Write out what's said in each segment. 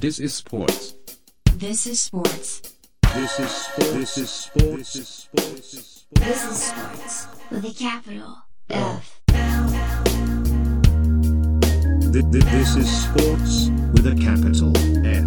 This is sports. This is sports. This is sports. This is sports. This is sports. This is sports with a capital F. This is sports with a capital F.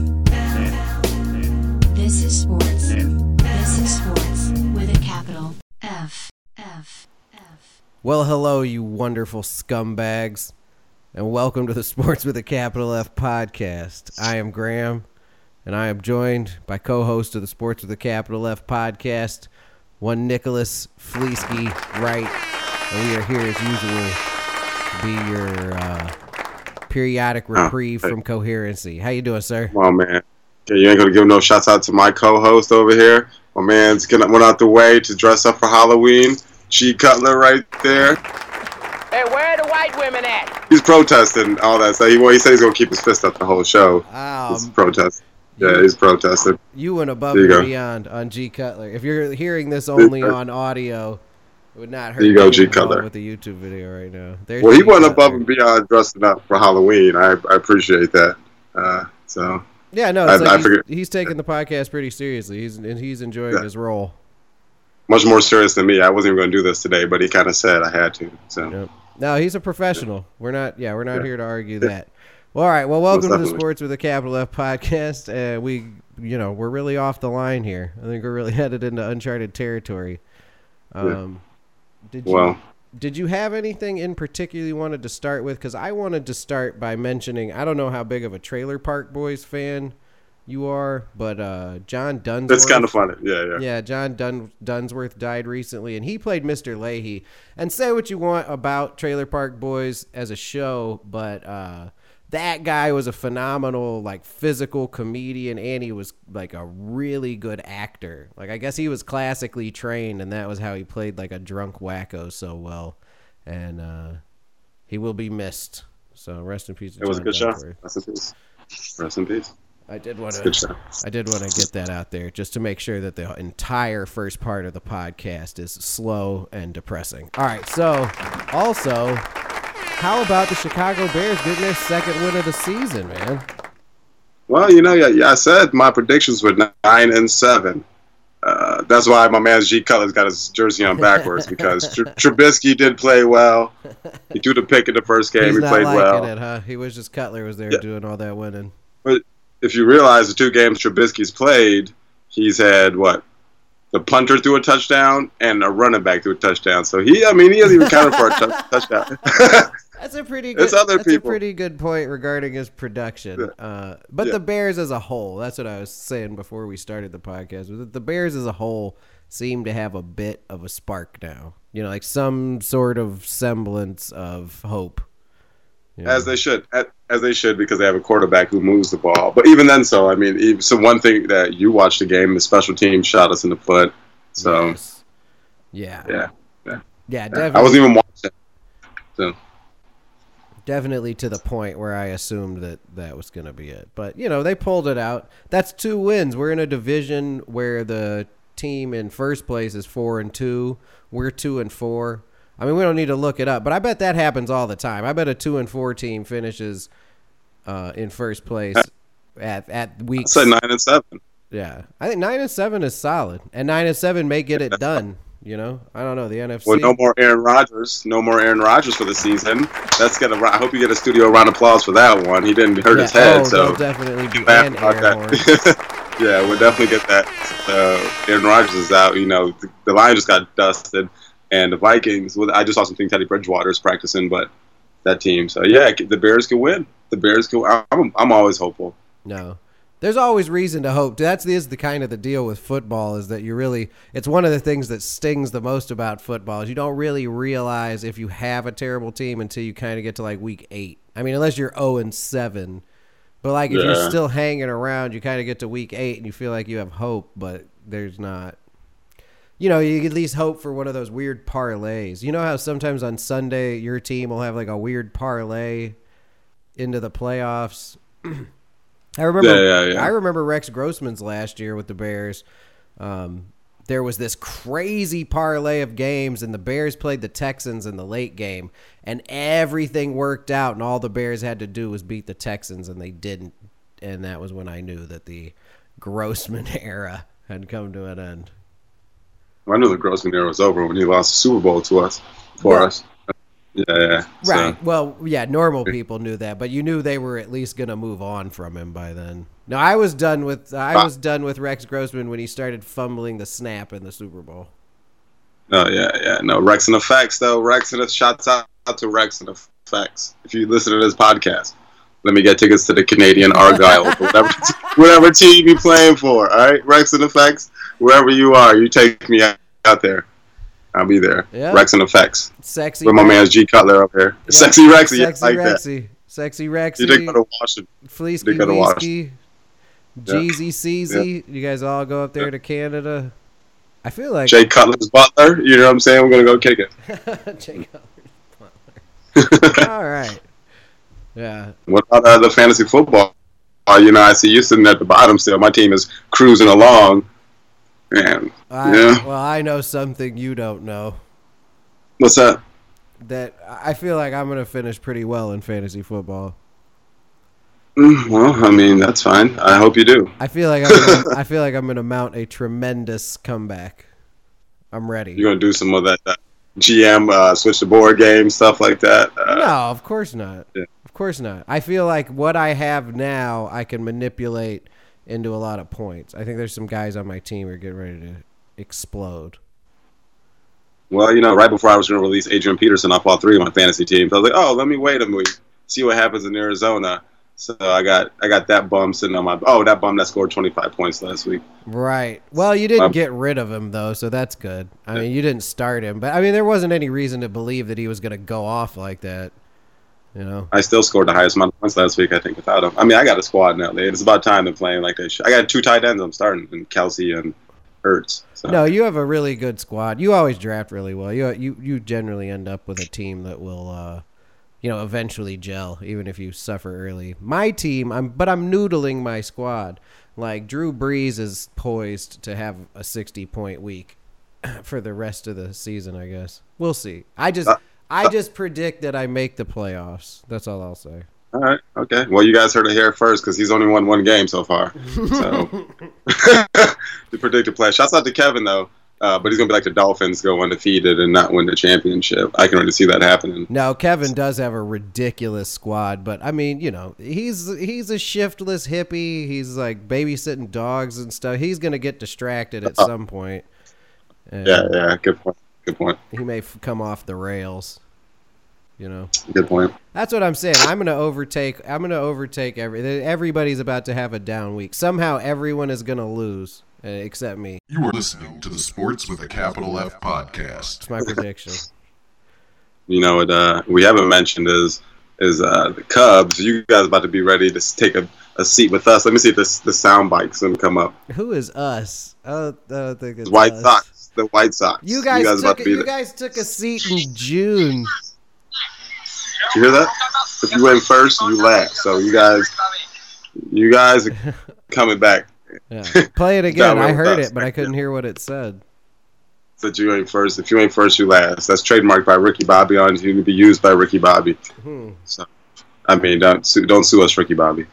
This is sports. F. This is sports with a capital F. Well, hello, you wonderful scumbags, and welcome to the Sports with a Capital F podcast. I am Graham, and I am joined by co-host of the Sports with a Capital F podcast, one Nicholas Fleesky Wright, and we are here as usual to be your periodic reprieve from coherency. How you doing, sir? Come on, man. Okay, you ain't gonna give no shots out to my co-host over here. My man's went out the way to dress up for Halloween. G Cutler right there. Hey, where are the white women at? He's protesting all that stuff. He said he's gonna keep his fist up the whole show. He's protesting. Yeah, he's protesting. You went above and beyond on G Cutler. If you're hearing this only on audio, it would not hurt. There you go, G Cutler. With the YouTube video right now. Well, he went above and beyond dressing up for Halloween. I appreciate that. Yeah, no, it's like he's taking the podcast pretty seriously. He's enjoying his role. Much more serious than me. I wasn't even going to do this today, but he kind of said I had to. So. Yep. No, he's a professional. We're not here to argue that. Well, all right. Well, welcome to the Sports with a Capital F podcast. We're really off the line here. I think we're really headed into uncharted territory. Did you have anything in particular you wanted to start with? Because I wanted to start by mentioning, I don't know how big of a Trailer Park Boys fan you are, but John Dunsworth. That's kind of funny. Yeah. Yeah, John Dunsworth died recently, and he played Mr. Leahy. And say what you want about Trailer Park Boys as a show, but that guy was a phenomenal, physical comedian, and he was, a really good actor. I guess he was classically trained, and that was how he played, a drunk wacko so well. And he will be missed. So rest in peace. It was a good show. Rest in peace. I did want to get that out there just to make sure that the entire first part of the podcast is slow and depressing. All right, so also, how about the Chicago Bears getting their second win of the season, man? Well, I said my predictions were 9-7. That's why my man G Cutler's got his jersey on backwards because Trubisky did play well. He threw the pick in the first game. He's he played well. It, huh? He was just Cutler was there doing all that winning. But if you realize the two games Trubisky's played, he's had the punter threw a touchdown and a running back threw a touchdown. So he hasn't even counted for a touchdown. That's a pretty good point regarding his production. But the Bears as a whole, that's what I was saying before we started the podcast, was that the Bears as a whole seem to have a bit of a spark now. Some sort of semblance of hope. As they should, because they have a quarterback who moves the ball. But even then, so one thing that you watched the game, the special team shot us in the foot. So, yes. Yeah, definitely. I wasn't even watching. So, definitely to the point where I assumed that was going to be it. But they pulled it out. That's 2 wins. We're in a division where the team in first place is 4-2. We're 2-4. we don't need to look it up, but I bet that happens all the time. I bet a 2-4 team finishes in first place at week. I'd say 9-7. Yeah, I think 9-7 is solid, and 9-7 may get it done. I don't know the NFC. Well, no more Aaron Rodgers. No more Aaron Rodgers for the season. I hope you get a studio round of applause for that one. He didn't hurt his head, so they'll definitely be an air horn. Yeah, we'll definitely get that. Aaron Rodgers is out. The Lions just got dusted. And the Vikings, I just saw something Teddy Bridgewater is practicing, but that team. So, yeah, the Bears can win. I'm always hopeful. No. There's always reason to hope. That is the kind of the deal with football is that it's one of the things that stings the most about football is you don't really realize if you have a terrible team until you kind of get to week 8. Unless you're 0-7. But if you're still hanging around, you kind of get to week 8 and you feel like you have hope, but there's not. You at least hope for one of those weird parlays. You know how sometimes on Sunday your team will have a weird parlay into the playoffs? I remember Rex Grossman's last year with the Bears. there was this crazy parlay of games, and the Bears played the Texans in the late game, and everything worked out, and all the Bears had to do was beat the Texans, and they didn't. and that was when I knew that the Grossman era had come to an end. Well, I knew the Grossman era was over when he lost the Super Bowl to us, for us. Yeah. Right. So, Well, yeah, normal people knew that, but you knew they were at least going to move on from him by then. No, I was done with Rex Grossman when he started fumbling the snap in the Super Bowl. oh, yeah. No, Rex and Effects, though. Shouts out to Rex and Effects. If you listen to this podcast, let me get tickets to the Canadian Argyle, whatever team you're playing for, all right? Rex and Effects, wherever you are, you take me out there. I'll be there. Yep. Rex and Effects. Sexy. With my man G Cutler up here. Yep. Sexy Rexy. Sexy like Rexy. that. Sexy Rexy. You did go to Washington. Fleesky They go to Weesky. Yeah. Jeezy Ceezy. You guys all go up there to Canada. I feel like Jay Cutler's Butler. You know what I'm saying? We're going to go kick it. Jay Cutler. All right. Yeah. What about the fantasy football? I see you sitting at the bottom still. My team is cruising along. Man. Yeah. Well, I know something you don't know. What's that? That I feel like I'm going to finish pretty well in fantasy football. Well, I mean, that's fine. I hope you do. I feel like I'm going to mount a tremendous comeback. I'm ready. You're going to do some of that GM switch the board game, stuff like that? No, of course not. Yeah. Of course not. I feel like what I have now, I can manipulate into a lot of points. I think there's some guys on my team who are getting ready to explode. Well, right before I was going to release Adrian Peterson off all three of my fantasy teams, I was like, oh, let me wait a week, see what happens in Arizona. So I got that bum sitting on that bum that scored 25 points last week. Right. Well, you didn't get rid of him, though, so that's good. I mean, you didn't start him. But, I mean, there wasn't any reason to believe that he was going to go off like that. I still scored the highest amount of points last week, I think, without him. I mean, I got a squad now. It's about time they're playing like they should. I got 2 tight ends I'm starting, and Kelsey and Hurts. So. No, you have a really good squad. You always draft really well. You generally end up with a team that will, eventually gel, even if you suffer early. My team, I'm noodling my squad. Like, Drew Brees is poised to have a 60-point week for the rest of the season, I guess. We'll see. I just predict that I make the playoffs. That's all I'll say. All right. Okay. Well, you guys heard it here first because he's only won 1 game so far. So the predicted play. Shouts out to Kevin though, but he's gonna be like the Dolphins, go undefeated and not win the championship. I can already see that happening. No, Kevin does have a ridiculous squad, but I mean, he's a shiftless hippie. He's like babysitting dogs and stuff. He's gonna get distracted at some point. Yeah. Good point. He may come off the rails. Good point. That's what I'm saying. I'm gonna overtake everybody's about to have a down week. Somehow everyone is gonna lose except me. You are listening to the Sports with a Capital F podcast. That's my prediction. What we haven't mentioned is the Cubs. You guys about to be ready to take a seat with us. Let me see if the sound bite's gonna come up. Who is us? I don't think it's White us. Sox. The White Sox. You guys took a seat in June. Did you hear that? If you went first, you last. So you guys are coming back. Yeah. Play it again. I heard it, but I couldn't hear what it said. Said you ain't first. If you ain't first, you last. That's trademarked by Ricky Bobby on you. Be used by Ricky Bobby. So, I mean, don't sue us, Ricky Bobby.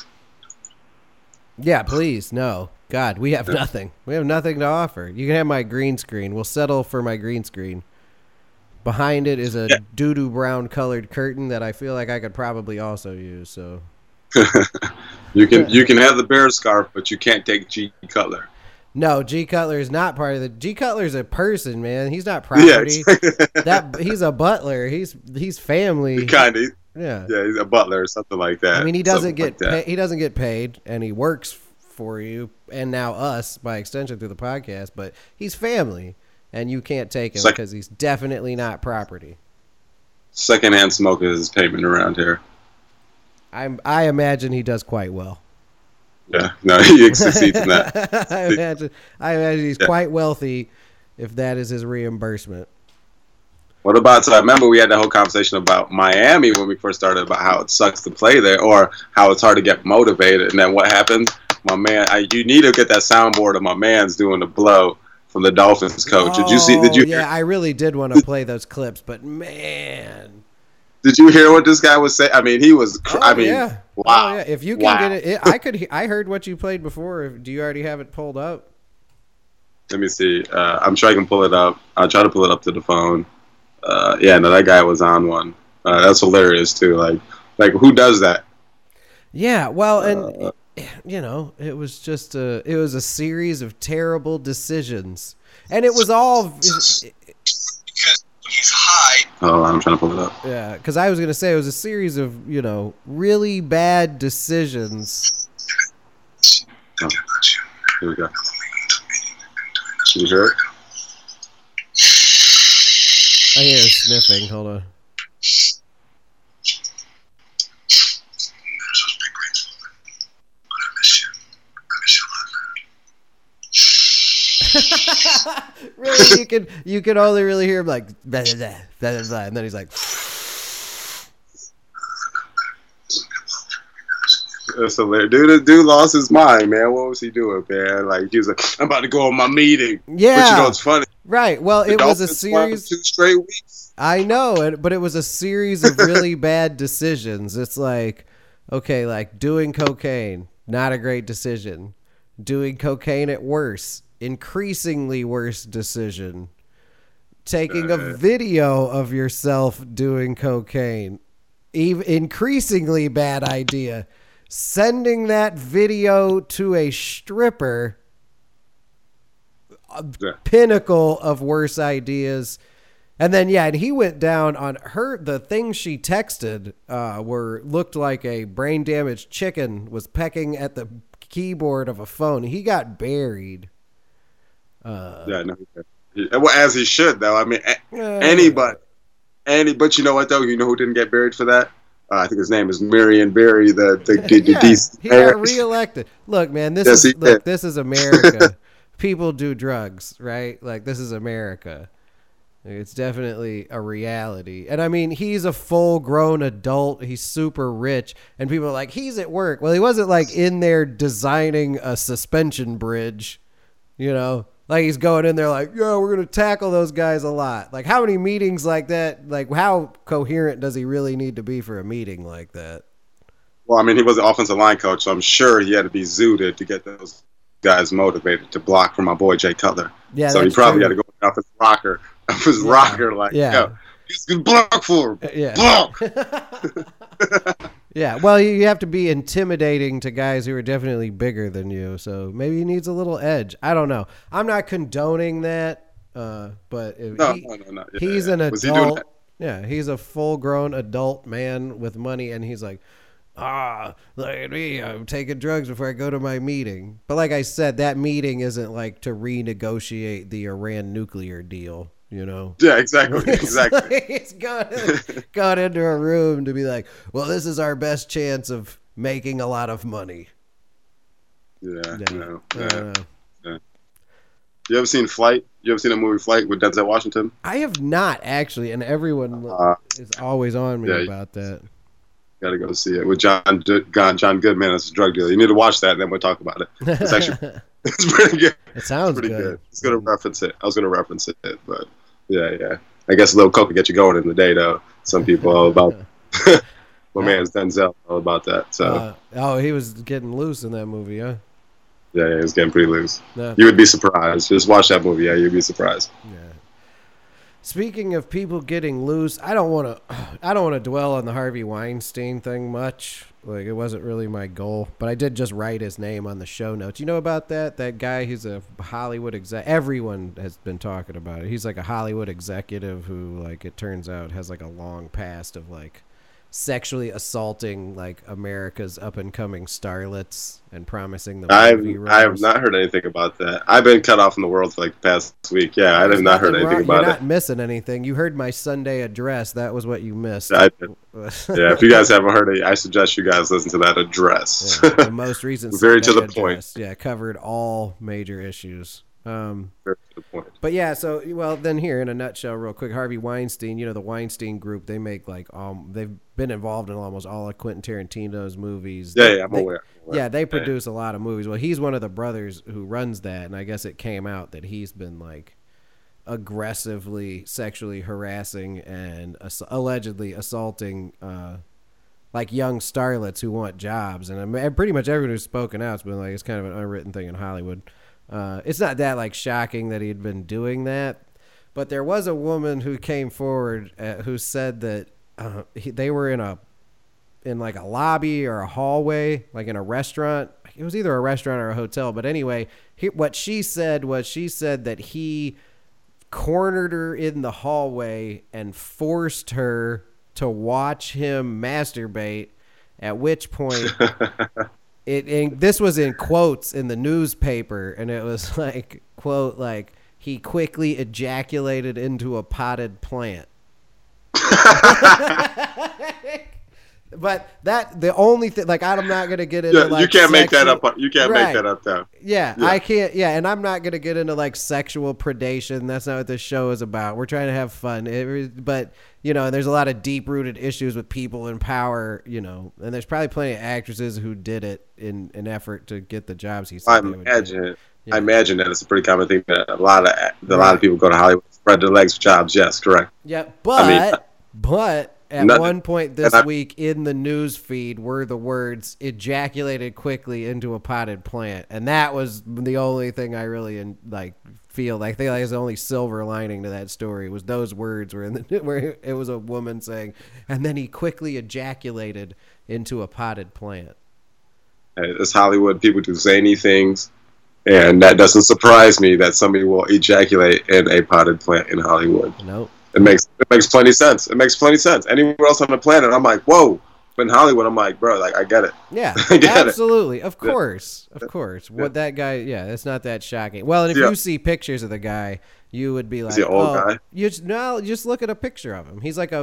Yeah, please. No. God, we have nothing. We have nothing to offer. You can have my green screen. We'll settle for my green screen. Behind it is a doo-doo brown colored curtain that I feel like I could probably also use. So you can have the bear scarf, but you can't take G Cutler. No, G Cutler is not part of the. G Cutler's a person, man. He's not property. He's a butler. He's family. Kind of. Yeah. Yeah, he's a butler or something like that. I mean, he doesn't get paid, and he works for you and now us by extension through the podcast. But he's family. And you can't take him because he's definitely not property. Secondhand smoke is his payment around here. I imagine he does quite well. Yeah, no, he succeeds in that. I imagine he's quite wealthy if that is his reimbursement. What about, so I remember we had that whole conversation about Miami when we first started about how it sucks to play there or how it's hard to get motivated. And then what happens? My man, you need to get that soundboard of my man's doing the blow from the Dolphins coach. Did you see? Yeah, I really did want to play those clips, but man, Did you hear what this guy was saying? I mean, he was. Yeah. Wow. Oh, yeah. If you can get it, I heard what you played before. Do you already have it pulled up? Let me see. I'm sure I can pull it up. I'll try to pull it up to the phone. Yeah, no, that guy was on one. That's hilarious too. Like who does that? Yeah. Well, and it was just a series of terrible decisions, and it was all. Because he's high. Oh, I'm trying to pull it up. Yeah, because I was gonna say it was a series of really bad decisions. Oh, here we go. Can you hear it? I hear sniffing. Hold on. Really, you can only really hear him like blah, blah, blah, blah, blah, and then he's like. So dude lost his mind, man. What was he doing, man? Like he was like, I'm about to go on my meeting. Yeah, but it's funny, right? Well, it was a series. 2 straight weeks. I know, but it was a series of really bad decisions. It's like, okay, like doing cocaine, not a great decision. Doing cocaine at worse, increasingly worse decision. Taking a video of yourself doing cocaine, even increasingly bad idea. Sending that video to a stripper, pinnacle of worse ideas. And then, and he went down on her. The things she texted looked like a brain damaged chicken was pecking at the keyboard of a phone. He got buried. Well, as he should, though. I mean, anybody. But you know what, though? You know who didn't get buried for that? I think his name is Marion Barry, the DC. He got reelected. Look, man, this is America. People do drugs, right? Like, this is America. It's definitely a reality. And I mean, he's a full-grown adult. He's super rich. And people are like, he's at work. Well, he wasn't like in there designing a suspension bridge, Like he's going in there like, yeah, we're going to tackle those guys a lot. Like how many meetings like that? Like how coherent does he really need to be for a meeting like that? Well, I mean, he was the offensive line coach, so I'm sure he had to be zooted to get those guys motivated to block for my boy Jay Cutler. Yeah, so he probably got to go off his rocker, like, yo, he's going to block for him. Block! Yeah, well, you have to be intimidating to guys who are definitely bigger than you, so maybe he needs a little edge. I don't know. I'm not condoning that, but he's an adult. He's a full-grown adult man with money, and he's like, look at me, I'm taking drugs before I go to my meeting. But like I said, that meeting isn't like to renegotiate the Iran nuclear deal. Yeah, exactly. He's gone into a room to be like, well, this is our best chance of making a lot of money. Yeah. You ever seen Flight? You ever seen a movie Flight with Denzel Washington? I have not, actually, and everyone is always on me about that. Got to go see it with John Goodman as a drug dealer. You need to watch that, and then we'll talk about it. It's actually it's pretty good. It sounds pretty good. I was going to reference it, but yeah. I guess a little coke will get you going in the day, though. Some people all about. My man's Denzel all about that. So. He was getting loose in that movie, huh? Yeah, he was getting pretty loose. No. You would be surprised. Just watch that movie. Yeah, you'd be surprised. Yeah. Speaking of people getting loose, I don't want to dwell on the Harvey Weinstein thing much. Like, it wasn't really my goal, but I did just write his name on the show notes. You know about that? That guy, he's a Hollywood exec. Everyone has been talking about it. He's like a Hollywood executive who, like, it turns out has like a long past of like sexually assaulting like America's up and coming starlets and promising them. I have not heard anything about that. I've been cut off from the world for like the past week. Yeah, I have not heard anything about it. You're not missing anything. You heard my Sunday address. That was what you missed. I did. Yeah, if you guys haven't heard it, I suggest you guys listen to that address. Yeah, the most recent very Sunday to the address. point. Yeah, covered all major issues. Very to the point. But yeah, so then here in a nutshell, real quick, Harvey Weinstein. The Weinstein Group. They make like they've been involved in almost all of Quentin Tarantino's movies. Yeah, I'm aware. Yeah, they produce a lot of movies. Well, he's one of the brothers who runs that, and I guess it came out that he's been like aggressively sexually harassing and allegedly assaulting like young starlets who want jobs. And pretty much everyone who's spoken out has been like, it's kind of an unwritten thing in Hollywood. It's not that like shocking that he'd been doing that, but there was a woman who came forward who said that they were in like a lobby or a hallway, like in a restaurant. It was either a restaurant or a hotel, but anyway, what she said that he cornered her in the hallway and forced her to watch him masturbate, at which point this was in quotes in the newspaper, and it was like, quote, like, he quickly ejaculated into a potted plant. But the only thing, like, I'm not going to get into like, you can't make that up. You can't make that up though. Yeah, I can't. Yeah, and I'm not going to get into like sexual predation. That's not what this show is about. We're trying to have fun. But, you know, there's a lot of deep rooted issues with people in power, you know, and there's probably plenty of actresses who did it in an effort to get the jobs he said they would get. I imagine that it's a pretty common thing that a lot of people go to Hollywood, spread their legs for jobs. Yes, correct. Yeah, but at one point this week in the news feed were the words "ejaculated quickly into a potted plant," and that was the only thing I really feel like there's the only silver lining to that story was those words were where it was a woman saying, and then he quickly ejaculated into a potted plant. It's Hollywood. People do zany things. And that doesn't surprise me that somebody will ejaculate in a potted plant in Hollywood. Nope. It makes plenty of sense. It makes plenty of sense. Anywhere else on the planet, I'm like, whoa. But in Hollywood, I'm like, bro, like, I get it. Yeah, absolutely. Of course. What that guy, it's not that shocking. Well, and if you see pictures of the guy, you would be like, guy? Just look at a picture of him. He's like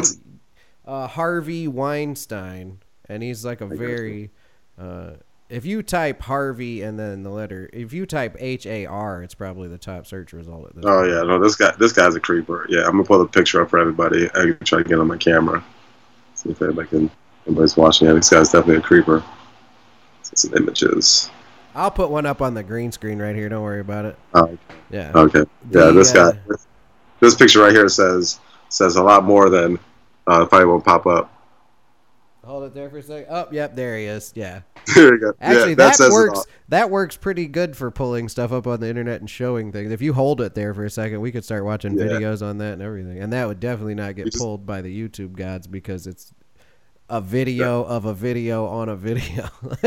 Harvey Weinstein, and he's like a very... if you type Harvey and then the letter, if you type HAR, it's probably the top search result at this point. Yeah, no, this guy's a creeper. Yeah, I'm gonna pull the picture up for everybody. I can try to get on my camera. See if anybody's watching it. This guy's definitely a creeper. See some images. I'll put one up on the green screen right here. Don't worry about it. Oh, yeah. Okay. This guy. This picture right here says a lot more than probably won't pop up. Hold it there for a second. Oh, yep, there he is. Yeah. There you go. Actually, that works pretty good for pulling stuff up on the internet and showing things. If you hold it there for a second, we could start watching videos on that and everything. And that would definitely not get pulled by the YouTube gods because it's a video of a video on a video.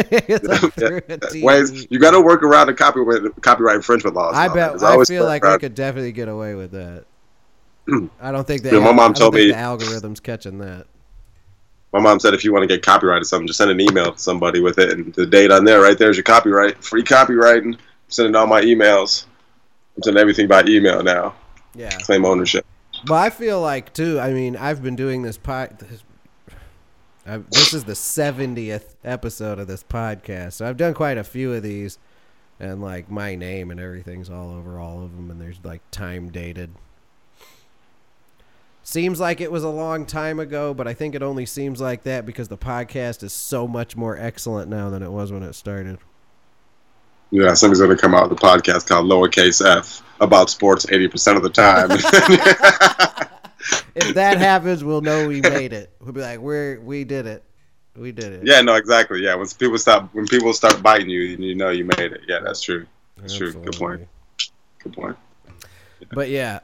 You got to work around the copyright infringement laws. I feel like we could definitely get away with that. I don't think that my mom told me the algorithm's catching that. My mom said if you want to get copyrighted something, just send an email to somebody with it, and the date on there, right there's your copyright, free copywriting. I'm sending all my emails. I'm sending everything by email now. Yeah, claim ownership. Well, I feel like too. I mean, I've been doing this this is the 70th episode of this podcast, so I've done quite a few of these, and like my name and everything's all over all of them, and there's like time dated. Seems like it was a long time ago, but I think it only seems like that because the podcast is so much more excellent now than it was when it started. Yeah, somebody's going to come out with a podcast called Lowercase F about sports 80% of the time. If that happens, we'll know we made it. We'll be like, we did it. We did it. Yeah, no, exactly. Yeah, when people start biting you, you know you made it. Yeah, that's true. That's Absolutely. True. Good point. Yeah. But yeah,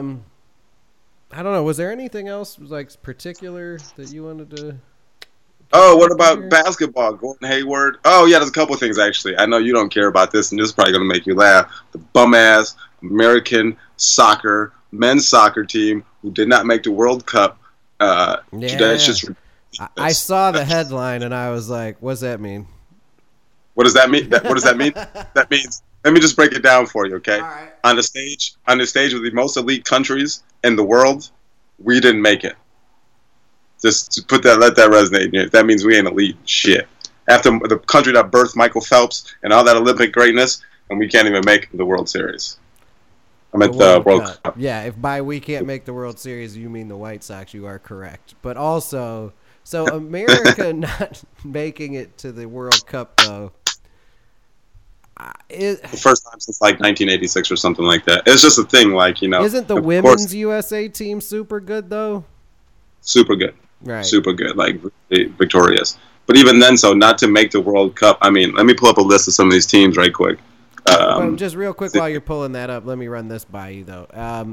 I don't know. Was there anything else like particular that you wanted to? Oh, what about basketball? Gordon Hayward. Oh, yeah, there's a couple of things actually. I know you don't care about this, and this is probably going to make you laugh. The bum-ass American men's soccer team who did not make the World Cup. That's just I saw the headline and I was like, "What's that mean?" What does that mean? What does that mean? That means. Let me just break it down for you, okay? All right. On the stage of the most elite countries in the world, we didn't make it. Just to let that resonate in you. That means we ain't elite shit. After the country that birthed Michael Phelps and all that Olympic greatness, and we can't even make the World Series. I meant the World Cup. Yeah, if by we can't make the World Series, you mean the White Sox, you are correct. But also, so America not making it to the World Cup, though, The first time since like 1986 or something like that. It's just a thing, like, Isn't the of women's course, USA team super good though? super good, Right. super good, like victorious. But even then, so not to make the World Cup. I mean, let me pull up a list of some of these teams right quick. But just real quick while you're pulling that up, let me run this by you though.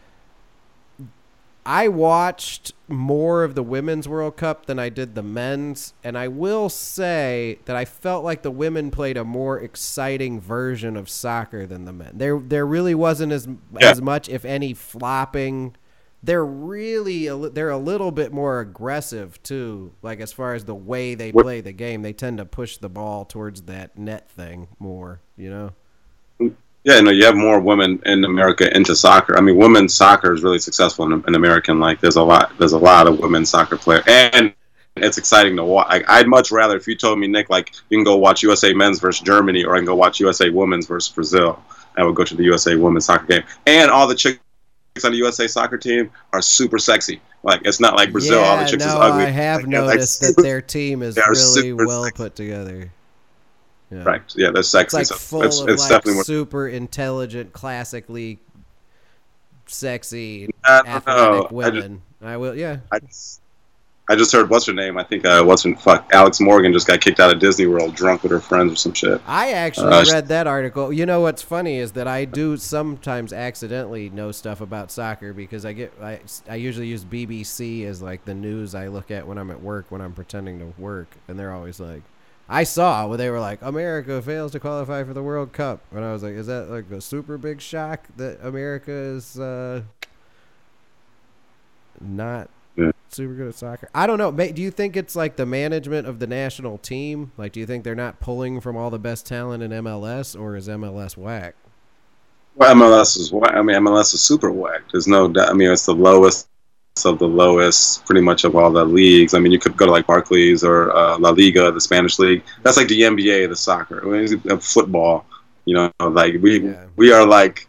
I watched more of the Women's World Cup than I did the men's, and I will say that I felt like the women played a more exciting version of soccer than the men. There really wasn't as much, if any, flopping. They're a little bit more aggressive too, like as far as the way they play the game. They tend to push the ball towards that net thing more, Yeah, no, you have more women in America into soccer. I mean, women's soccer is really successful in American. Like, there's a lot of women's soccer players, and it's exciting to watch. Like, I'd much rather, if you told me, Nick, like, you can go watch USA men's versus Germany, or I can go watch USA women's versus Brazil, I would go to the USA women's soccer game. And all the chicks on the USA soccer team are super sexy. Like, it's not like Brazil, all the chicks is ugly. I have noticed that their team is really well put together. Yeah. Right. Yeah, they're sexy. It's like full it's of definitely more. super intelligent, classically sexy, I don't athletic know. women. I just heard what's her name. I think Alex Morgan just got kicked out of Disney World drunk with her friends or some shit. I actually read that article. You know what's funny is that I do sometimes accidentally know stuff about soccer because I usually use BBC as like the news I look at when I'm at work when I'm pretending to work, and they're always like, I saw where they were like, America fails to qualify for the World Cup. And I was like, is that like a super big shock that America is not super good at soccer? I don't know. Do you think it's like the management of the national team? Like, do you think they're not pulling from all the best talent in MLS, or is MLS whack? Well, MLS is whack. I mean, MLS is super whack. There's no doubt. I mean, it's the lowest of the lowest pretty much of all the leagues. I mean, you could go to like Barclays or La Liga, the Spanish league. That's like the NBA, the soccer. I mean, football, like we are like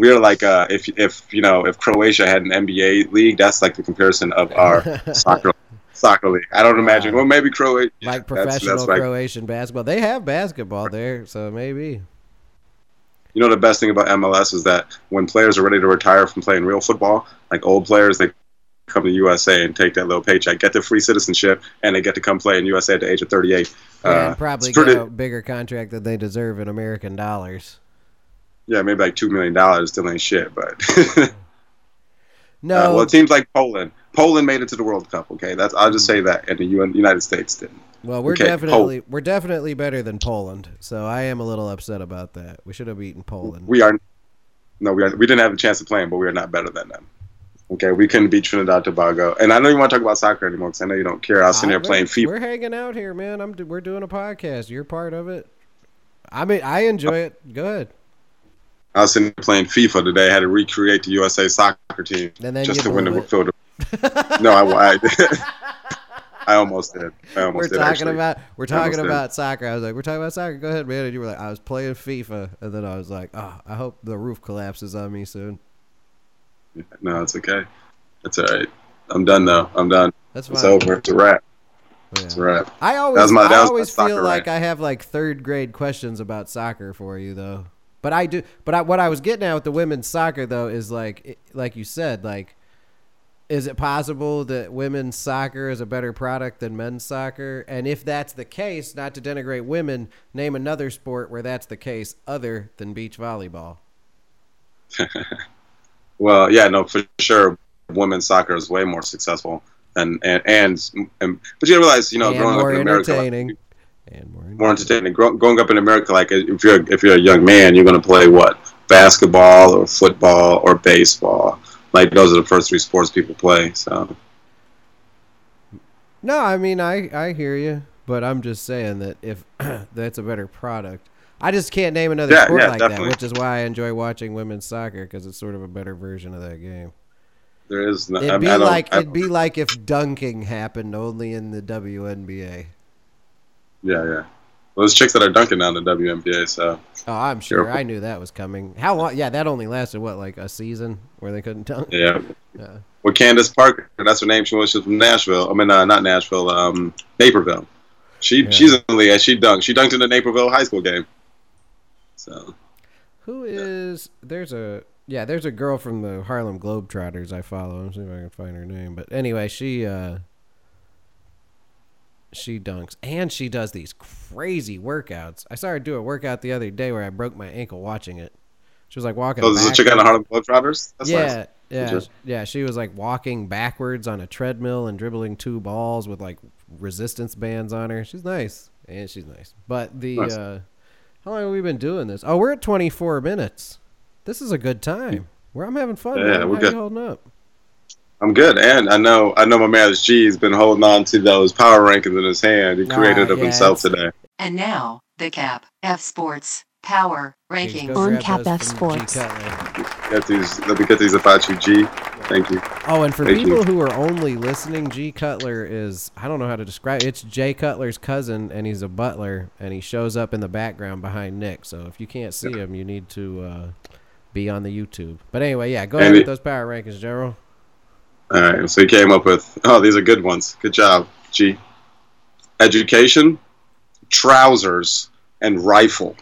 if Croatia had an NBA league, that's like the comparison of our soccer league. I don't imagine. Well, maybe Croatia, like professional Croatian basketball. They have basketball there, so maybe. The best thing about MLS is that when players are ready to retire from playing real football, like old players, they come to USA and take that little paycheck, get their free citizenship, and they get to come play in USA at the age of 38. And probably get a bigger contract than they deserve in American dollars. Yeah, maybe like $2 million still ain't shit, but no. Well, teams like Poland made it to the World Cup. Okay, I'll just say that, and the United States didn't. Well, we're definitely better than Poland, so I am a little upset about that. We should have beaten Poland. We didn't have a chance to play them, but we are not better than them. Okay, we couldn't beat Trinidad Tobago, and I know you want to talk about soccer anymore because I know you don't care. I was sitting here playing FIFA. We're hanging out here, man. We're doing a podcast. You're part of it. I mean, I enjoy it. Go ahead. I was sitting here playing FIFA today. I had to recreate the USA soccer team just to win the midfielder. No, I almost did. We're talking about soccer. I was like, we're talking about soccer. Go ahead, man. And you were like, I was playing FIFA, and then I was like, I hope the roof collapses on me soon. No, it's okay. It's all right. I'm done though. I'm done. That's fine. It's over. It's a wrap. Yeah. It's a wrap. I always feel like I have like third grade questions about soccer for you though. But I do. But what I was getting at with the women's soccer though is like you said, like, is it possible that women's soccer is a better product than men's soccer? And if that's the case, not to denigrate women, name another sport where that's the case other than beach volleyball. Well, yeah, no, for sure, women's soccer is way more successful, and but you realize, growing up in America, more entertaining. Growing up in America, like if you're a young man, you're going to play what? Basketball or football or baseball. Like those are the first three sports people play. So. No, I mean I hear you, but I'm just saying that if that's a better product. I just can't name another sport like definitely. that, which is why I enjoy watching women's soccer because it's sort of a better version of that game. There is no. It'd be like if dunking happened only in the WNBA. Yeah. Well, there's chicks that are dunking now in the WNBA, so. Oh, I'm sure. I knew that was coming. How long? Yeah, that only lasted like a season where they couldn't dunk. Yeah. Well, Candace Parker, that's her name. She's from Nashville. I mean, not Nashville. Naperville. She's in the league. She dunked in the Naperville high school game. So Who is there's a girl from the Harlem Globetrotters I follow. Let's see if I can find her name. But anyway, she dunks and she does these crazy workouts. I saw her do a workout the other day where I broke my ankle watching it. She was like walking. this is a chick on the Harlem Globetrotters? That's yeah, nice. yeah. She was like walking backwards on a treadmill and dribbling 2 balls with like resistance bands on her. She's nice. But Nice. how long have we been doing this? Oh, we're at 24 minutes. This is a good time. I'm having fun. Yeah, man. we're How good. you holding up? I'm good, and I know my man G has been holding on to those power rankings in his hand. He created them himself today. And now, the Cap F Sports Power Just Rankings. go On grab Cap those F from G Sports. Cutler. Let me get these about you, G. Thank you. Oh, and for Thank people you. who are only listening, G Cutler is, I don't know how to describe it. It's Jay Cutler's cousin, and he's a butler, and he shows up in the background behind Nick. So if you can't see him, you need to be on the YouTube. But anyway, yeah, go ahead with those power rankings, General. All right, so he came up with, these are good ones. Good job, G. Education, trousers, and rifle.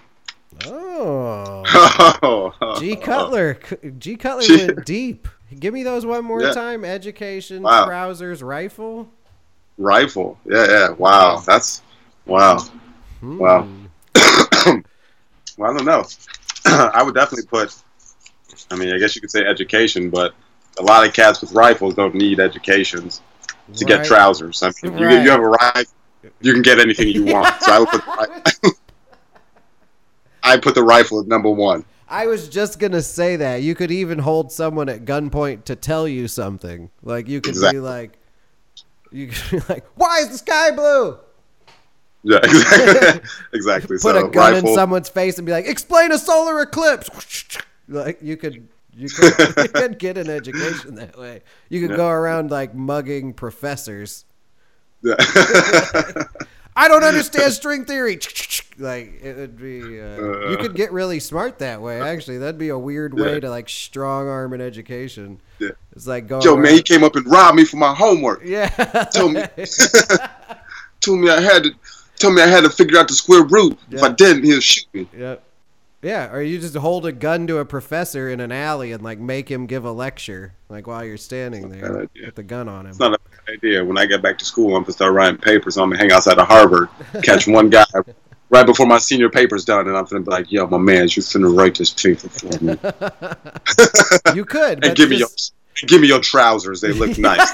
Oh, G Cutler went deep. Give me those one more Yeah. time. Education, Wow. trousers, rifle. Rifle. Yeah. Wow. Wow. Wow. Well, I don't know. I would definitely put, I guess you could say education, but a lot of cats with rifles don't need educations to get Right. trousers. I mean, Right. you have a rifle, you can get anything you want. So I would put the rifle at number 1. I was just gonna say that you could even hold someone at gunpoint to tell you something. Like you could Exactly. be like, "Why is the sky blue?" Yeah, exactly. Exactly. Put So a gun rifle. in someone's face and be like, "Explain a solar eclipse." Like you could get an education that way. You could go around like mugging professors. Yeah. I don't understand string theory. Like it would be, you could get really smart that way. Actually, that'd be a weird way to like strong arm an education. Yeah. It's like going. Yo, man, he around- came up and robbed me for my homework. Yeah. Told me I had to figure out the square root. If I Yeah. didn't, he'll shoot me. Yep. Yeah, or you just hold a gun to a professor in an alley and like make him give a lecture, like while you're standing there bad idea. with the gun on him. It's not a bad idea. When I get back to school, I'm gonna start writing papers. I'm gonna hang outside of Harvard, catch one guy right before my senior paper's done, and I'm gonna be like, "Yo, my man, you finna write this paper for me, You could, and but give me your trousers. They look nice."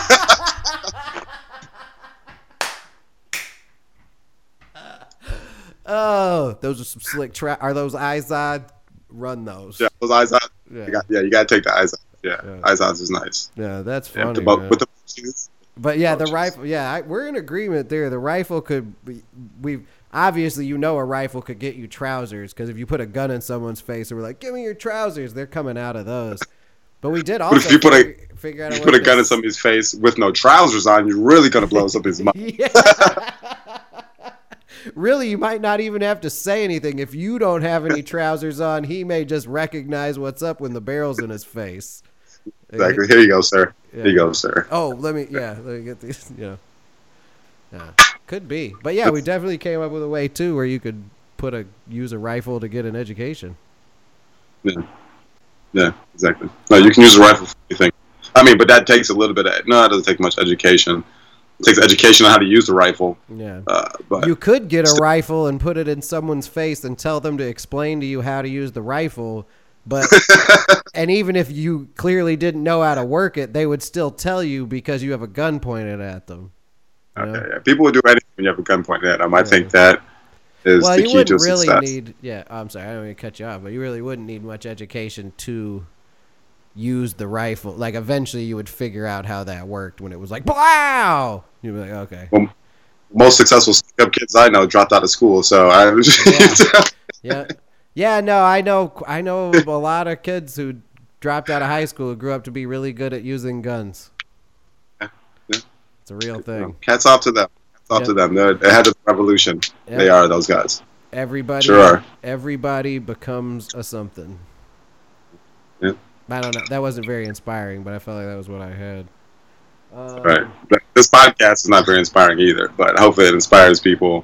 Oh, those are some slick are those Izod? Run those. Yeah, those eyes out. Yeah. You gotta take the eyes out. Yeah, Yeah. eyes out is nice. Yeah, that's Yeah, funny. with man. the shoes. But yeah, the rifle. Yeah, we're in agreement there. The rifle could be. We obviously, a rifle could get you trousers because if you put a gun in someone's face and we're like, "Give me your trousers," they're coming out of those. But we did also if you put figure out you a put way a gun to in somebody's face with no trousers on, you're really gonna blow somebody's mind. Yeah. Really, you might not even have to say anything. If you don't have any trousers on, he may just recognize what's up when the barrel's in his face. Exactly. Here you go, sir. Yeah. Here you go, sir. Oh, let me get these. Yeah. Could be. But yeah, we definitely came up with a way too where you could use a rifle to get an education. Yeah, exactly. No, you can use a rifle for anything. But that takes a little bit it doesn't take much education. It takes education on how to use the rifle. Yeah. But You could get a rifle and put it in someone's face and tell them to explain to you how to use the rifle. But and even if you clearly didn't know how to work it, they would still tell you because you have a gun pointed at them. You know? okay, yeah. People would do anything when you have a gun pointed at them. I think that is Well, the you key wouldn't to really success. need. Yeah, I'm sorry, I don't mean to cut you off, but you really wouldn't need much education to use the rifle. Like eventually, you would figure out how that worked when it was like, "Wow!" You'd be like, "Okay." Well, most successful stick-up kids I know dropped out of school, so I Yeah. Yeah, no, I know a lot of kids who dropped out of high school who grew up to be really good at using guns. Yeah. It's a real thing. Hats off to them. Hats off Yep. to them. They're ahead of the revolution. Yep. They are, those guys. Everybody, Sure are. everybody becomes a something. Yeah. I don't know. That wasn't very inspiring, but I felt like that was what I had. Right. But this podcast is not very inspiring either, but hopefully it inspires people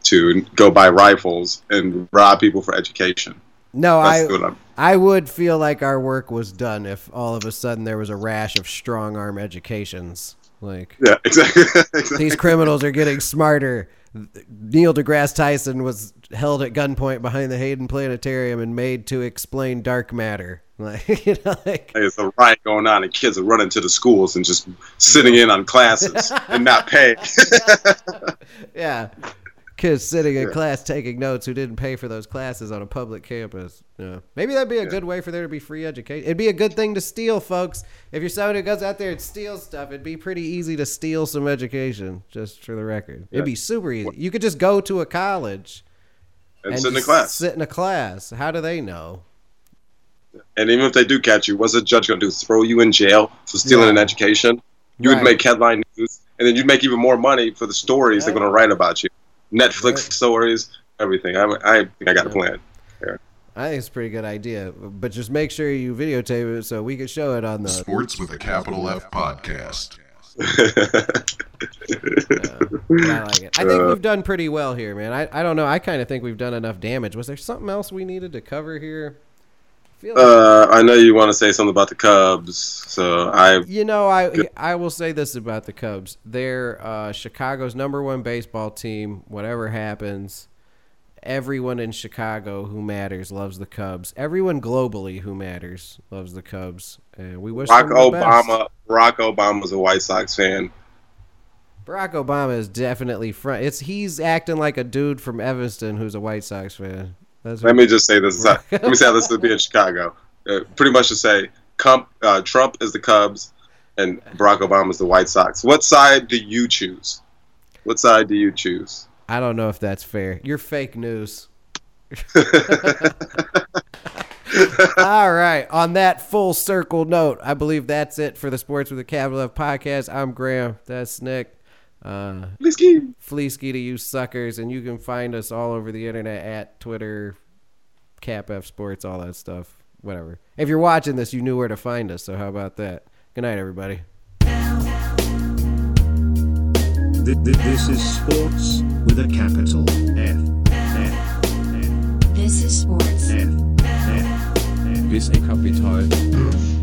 to go buy rifles and rob people for education. No, That's I would feel like our work was done if all of a sudden there was a rash of strong arm educations. Like, yeah, exactly. these criminals are getting smarter. Neil deGrasse Tyson was held at gunpoint behind the Hayden Planetarium and made to explain dark matter. Like, you know, like, There's a riot going on, and kids are running to the schools and just sitting in on classes and not paying. yeah. Kids sitting in class taking notes who didn't pay for those classes on a public campus. Yeah. Maybe that'd be a good way for there to be free education. It'd be a good thing to steal, folks. If you're someone who goes out there and steals stuff, it'd be pretty easy to steal some education, just for the record. It'd be super easy. You could just go to a college and sit in a class. Sit in a class. How do they know? And even if they do catch you, what's the judge going to do? Throw you in jail for stealing an education? You would make headline news, and then you'd make even more money for the stories they're going to write about you. Netflix stories, everything. I think I got a plan. Yeah. I think it's a pretty good idea, but just make sure you videotape it so we can show it on the Sports with a Capital F podcast. I like it. I think we've done pretty well here, man. I don't know. I kind of think we've done enough damage. Was there something else we needed to cover here? I know you want to say something about the Cubs, so I will say this about the Cubs. They're Chicago's #1 baseball team. Whatever happens, everyone in Chicago who matters loves the Cubs. Everyone globally who matters loves the Cubs, and we wish them the best. Barack Obama's a White Sox fan. Barack Obama is definitely he's acting like a dude from Evanston who's a White Sox fan. Let me just say this. Let me say how this would be in Chicago. Pretty much to say Trump is the Cubs and Barack Obama is the White Sox. What side do you choose? What side do you choose? I don't know if that's fair. You're fake news. All right. On that full circle note, I believe that's it for the Sports with a Capital F podcast. I'm Graham. That's Nick. Fleesky to you suckers, and you can find us all over the internet at Twitter, CapF Sports, all that stuff, whatever. If you're watching this, you knew where to find us, so how about that? Good night, everybody. This is Sports with a capital F. This is Sports. F. With a capital